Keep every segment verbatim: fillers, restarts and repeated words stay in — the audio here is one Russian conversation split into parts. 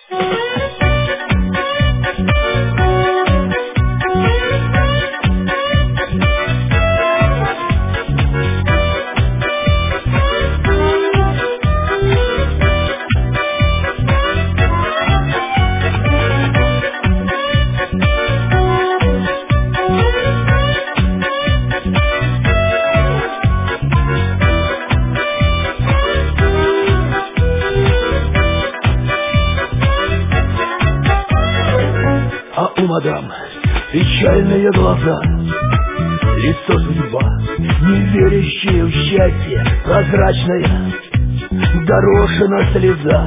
Мадам, печальные глаза, лицо судьба, не верящее в счастье, прозрачная дорожена слеза,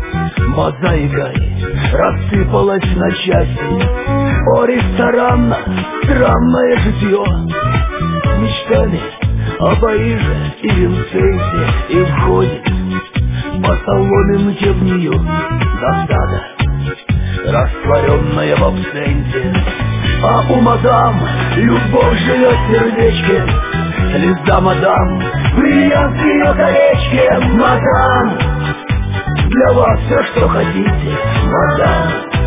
мозаикой рассыпалась на части. О, ресторанно, странное житье, мечтами о Париже и Винсенте, и входит по соломинке в нее досада, растворенная в абсенте. А у мадам любовь живет в сердечке, слеза мадам, бриллиант в ее колечке. Мадам, для вас все, что хотите, мадам,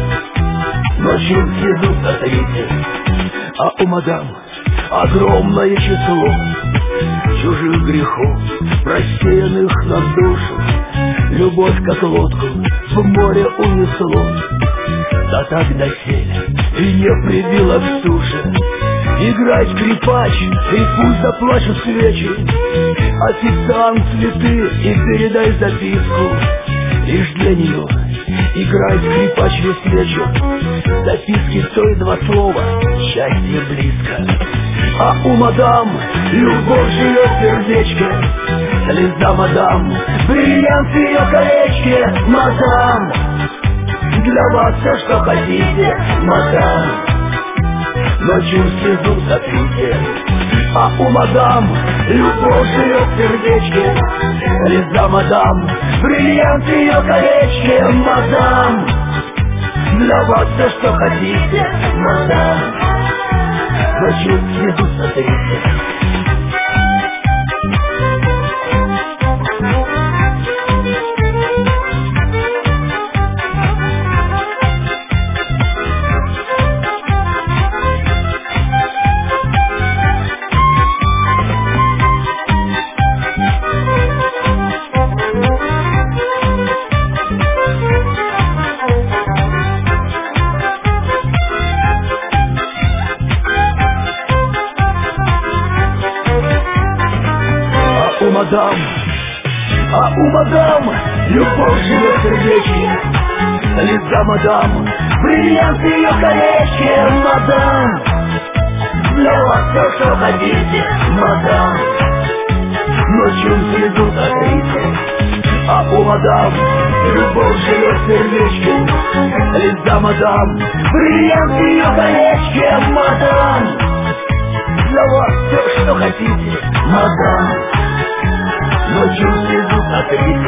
ночью слезу сотрите. А у мадам огромное число чужих грехов, рассеянных на душу. Любовь, как лодку, в море унесло, да так доселе и не прибила к суше. Играй, скрипач, и пусть заплачут свечи. Официант, цветы, и передай записку. Лишь для нее играй, скрипач, весь вечер. Записки стоит два слова, счастье близко. А у мадам любовь живет в сердечке, слеза мадам, бриллиант в ее колечке. Мадам, для вас все, что хотите, мадам, ночью слезу сотрите. А у мадам любовь живет в сердечке, слеза мадам, бриллиант в ее колечке. Мадам, для вас все, что хотите, мадам, ночью слезу сотрите. Мадам, а у мадам любовь живет в сердечке, слеза мадам, бриллиант в ее колечке. Мадам, для вас все, что хотите, мадам, ночью слезу сотрите. А у мадам любовь живет в сердечке, слеза мадам, бриллиант в ее колечке. Мадам, для вас все, что хотите, мадам, ночью слезу сотрите.